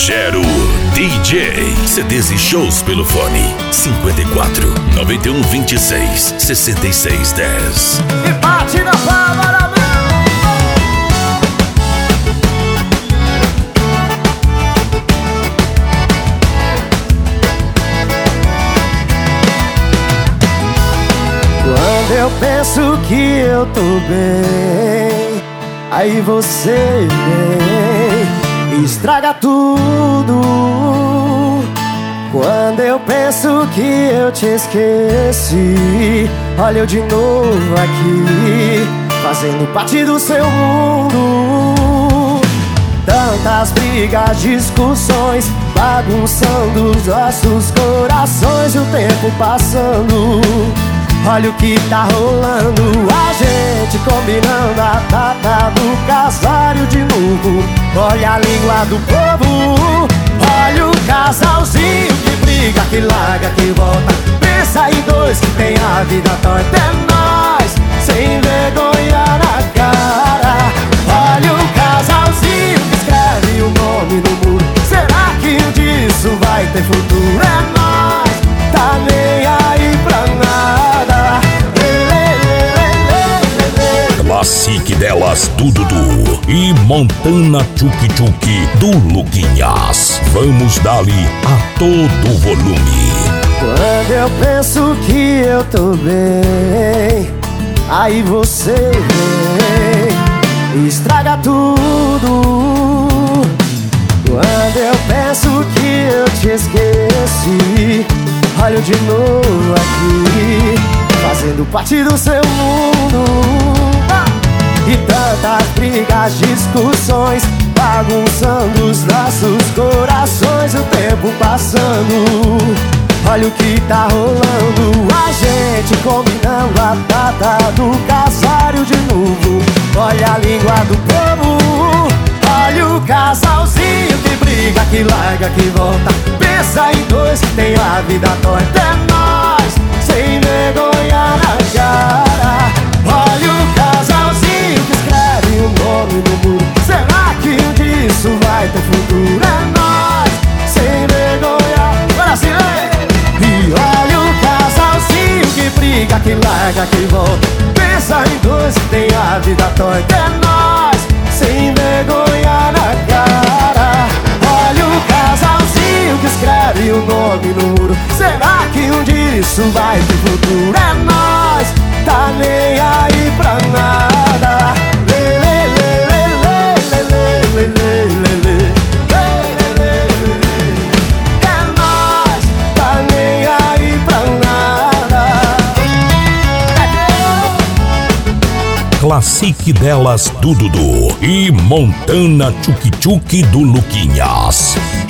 Gero DJ. CDs e shows pelo fone 54 91 26 66 10. E bate na palma. Quando eu penso que eu tô bem, aí você vem e estraga tudo. Quando eu penso que eu te esqueci, olha eu de novo aqui, fazendo parte do seu mundo. Tantas brigas, discussões, bagunçando os nossos corações, o tempo passando. Olha o que tá rolando, a gente combinando a data do casário de novo. Olha a língua do povo, olha o casalzinho que briga, que larga, que volta. Pensa em dois que tem a vida torta, é nós, sem vergonha na cara. Olha o casalzinho que escreve o nome no muro. Será que um dia isso vai ter futuro? É nós, tá nem aí pra nada. Classique delas do Dudu e Montana Tchuk Tchuk do Luquinhas. Vamos dali a todo volume. Quando eu penso que eu tô bem, aí você vem e estraga tudo. Quando eu penso que eu te esqueci, olha eu de novo aqui, fazendo parte do seu mundo. E tantas brigas, discussões, bagunçando os nossos corações, o tempo passando. Olha o que tá rolando, a gente combinando a data do casário de novo. Olha a língua do povo, olha o casalzinho que briga, que larga, que volta. Pensa em dois que tem a vida torta, é nós, sem vergonha na cara. Olha o casalzinho que escreve o nome no muro. Será que um dia isso vai ter futuro? É nós, sem vergonha. Agora sim, e olha o casalzinho que briga, que larga, que volta. Pensa em dois que tem a vida torta, é nós, sem vergonha na cara. Olha o casalzinho que escreve o nome no muro. Será que um dia isso vai ter futuro? É nós, tá nem aí pra nada. É nós, tá nem aí pra nada. Classique delas do Dudu e Montana Tchuk Tchuk do Luquinhas.